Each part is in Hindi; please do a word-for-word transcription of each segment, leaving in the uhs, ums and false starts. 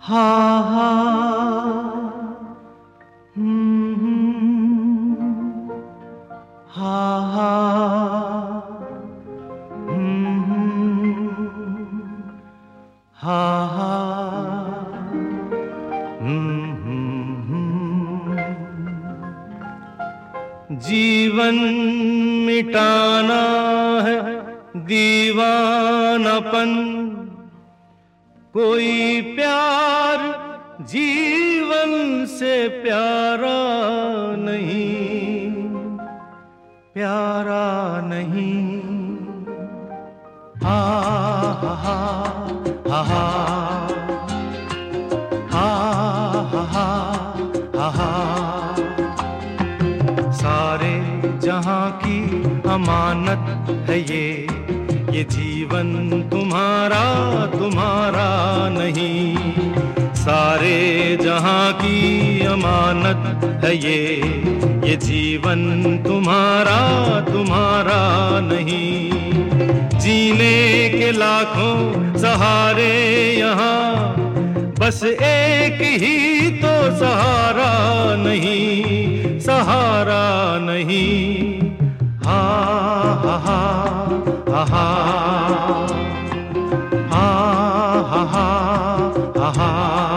हा हा हा हा हा हा जीवन मिटाना है दीवानापन, कोई प्यार जीवन से प्यारा नहीं, प्यारा नहीं। हा हा हा हा हा हा हा हा। सारे जहां की अमानत है ये, ये जीवन तुम्हारा तुम्हारा नहीं। सारे जहां की अमानत है ये, ये जीवन तुम्हारा तुम्हारा नहीं। जीने के लाखों सहारे यहाँ, बस एक ही तो सहारा नहीं, सहारा नहीं। हा हा हा हा हा हा हा हा।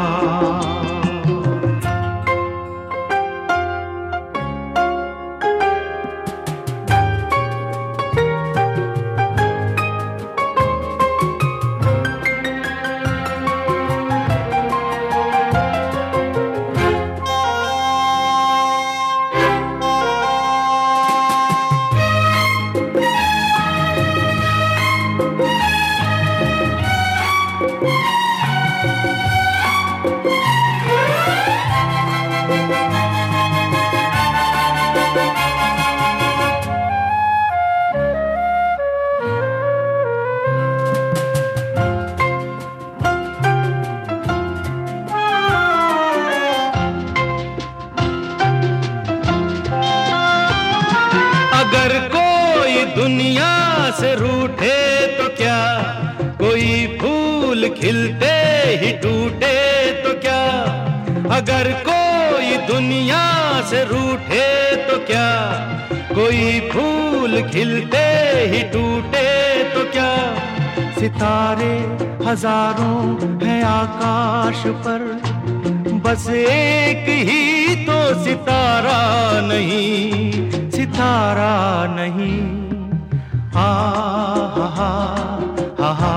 अगर कोई दुनिया से रूठे तो क्या, कोई फूल खिलते ही टूटे तो क्या। अगर कोई दुनिया से रूठे तो क्या, कोई फूल खिलते ही टूटे तो क्या। सितारे हजारों हैं आकाश पर, बस एक ही तो सितारा नहीं, सितारा नहीं। हा हा हा हा हा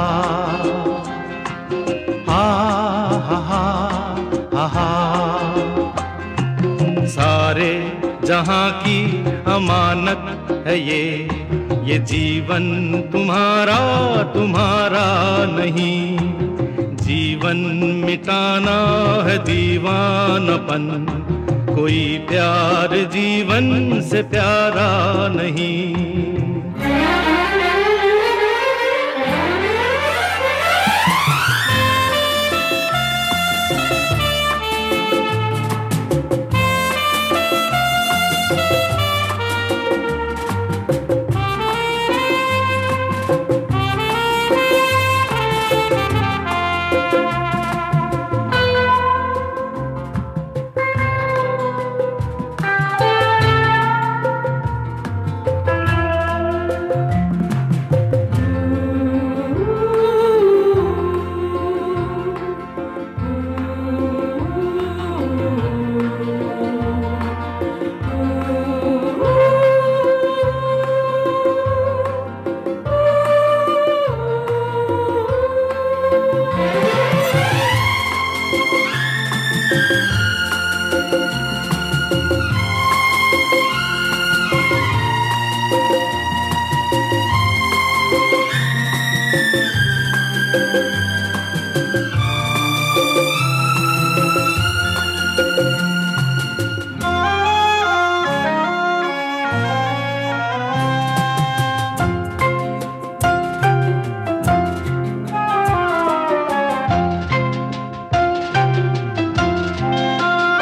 हा हा हा। सारे जहां की अमानत है ये, ये जीवन तुम्हारा तुम्हारा नहीं। जीवन मिटाना है दीवानापन, कोई प्यार जीवन से प्यारा नहीं।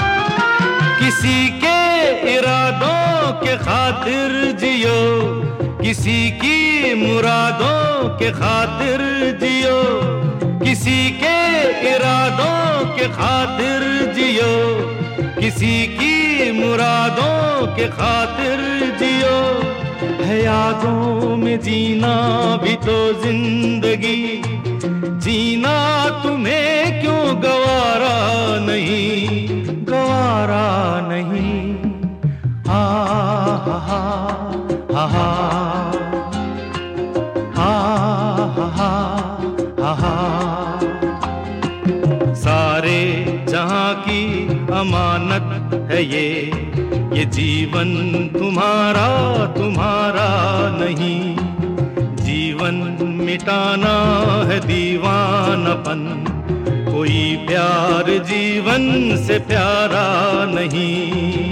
किसी के इरादों के खातिर जियो, किसी की मुरादों के खातिर जियो, किसी के इरादों के खातिर जियो, किसी की मुरादों के खातिर जियो। है यादों में जीना भी तो जिंदगी, जीना तुम्हें क्यों गवारा नहीं, गवारा नहीं। हा हा हा हा हा हा हा हा। सारे जहां की अमानत है ये, ये जीवन तुम्हारा तुम्हारा नहीं। जीवन मिटाना है दीवानापन, कोई प्यार जीवन से प्यारा नहीं।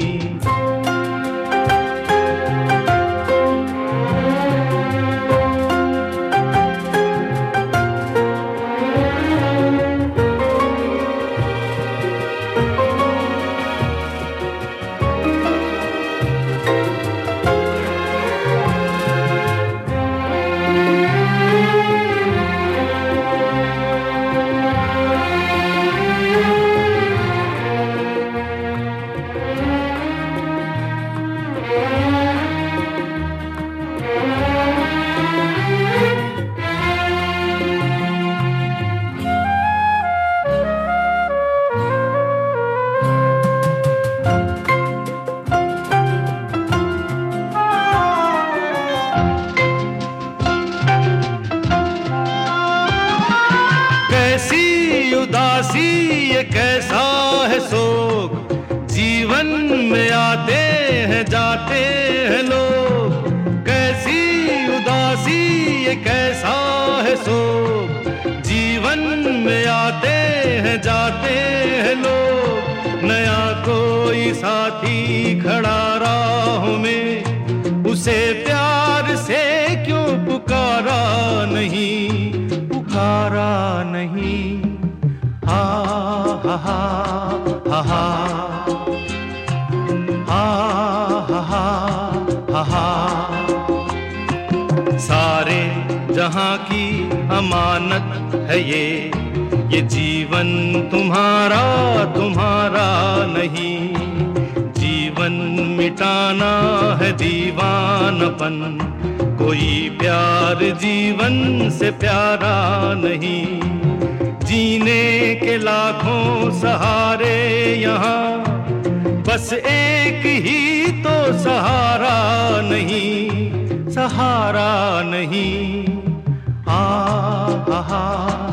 कैसी उदासी ये कैसा है शोक, जीवन में आते हैं जाते हैं लोग। कैसी उदासी ये कैसा है शोक, जीवन में आते हैं जाते हैं लोग। नया कोई साथी खड़ा राहों में, उसे प्यार से क्यों पुकारा नहीं, पुकारा नहीं। हा हा हा हा हा हा हा हा। सारे जहां की अमानत है ये, ये जीवन तुम्हारा तुम्हारा नहीं। जीवन मिटाना है दीवानापन, कोई प्यार जीवन से प्यारा नहीं। जीने के लाखों सहारे यहाँ, बस एक ही तो सहारा नहीं, सहारा नहीं। आ हा हा